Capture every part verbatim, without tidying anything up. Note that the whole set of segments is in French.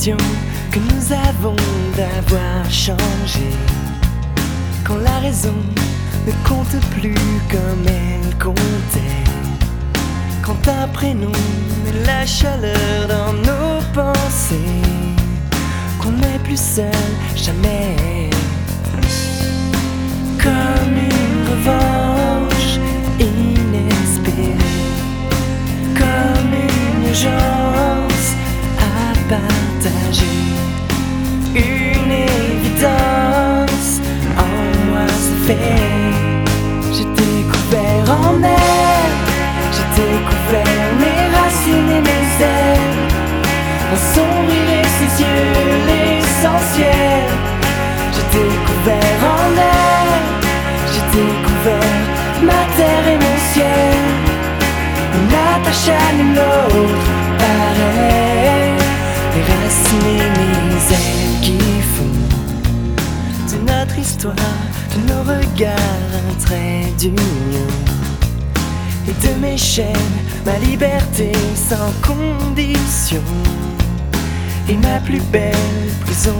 l'impression que nous avons d'avoir changé, quand la raison ne compte plus comme elle comptait, quand un prénom met la chaleur dans nos pensées, qu'on n'est plus seul jamais. Comme une revanche inespérée, comme une urgence à partager, une évidence en moi se fait. J'ai découvert en elle, j'ai découvert mes racines et mes ailes, dans son rire et ses yeux l'essentiel. J'ai découvert en elle, j'ai découvert ma terre et mon ciel, on n'attache à l'une l'autre pareil, les racines et mes ailes qui font de notre histoire, de nos regards un trait d'union, et de mes chaînes ma liberté sans condition, et ma plus belle prison.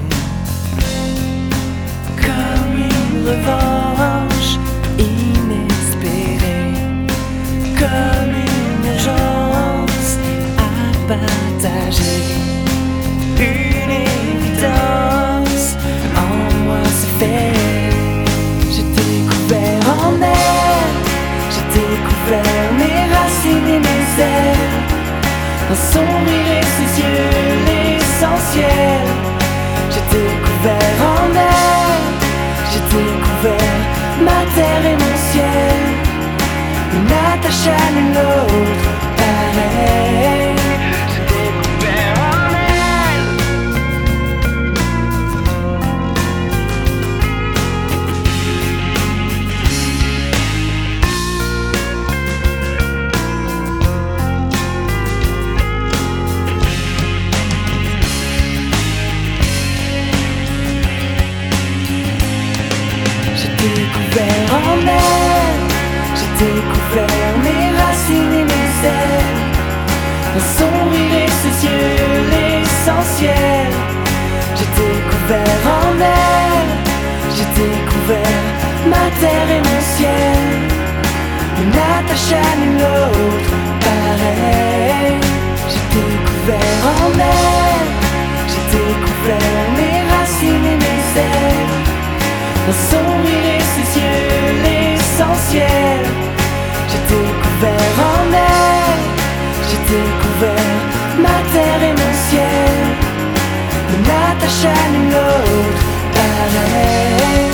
Comme une revanche inespérée, comme une urgence à partager, une évidence en moi se fait. J'ai découvert en elle, j'ai découvert mes racines et mes ailes, dans son rire et ses yeux l'essentiel. J'ai découvert en elle, j'ai découvert ma terre et mon ciel, on n'attache à l'une l'autre pareil. J'ai découvert en elle. J'ai découvert en elle, j'ai découvert mes racines et mes ailes, dans son rire et ses yeux l'essentiel. J'ai découvert en elle, j'ai découvert ma terre et mon ciel, on n'attache à l'une l'autre pareil. J'ai découvert en elle, j'ai découvert mes racines et mes ailes, dans son rire et ses yeux l'essentiel. J'ai découvert en elle, j'ai découvert ma terre et mon ciel, on n'attache à l'une l'autre pareil.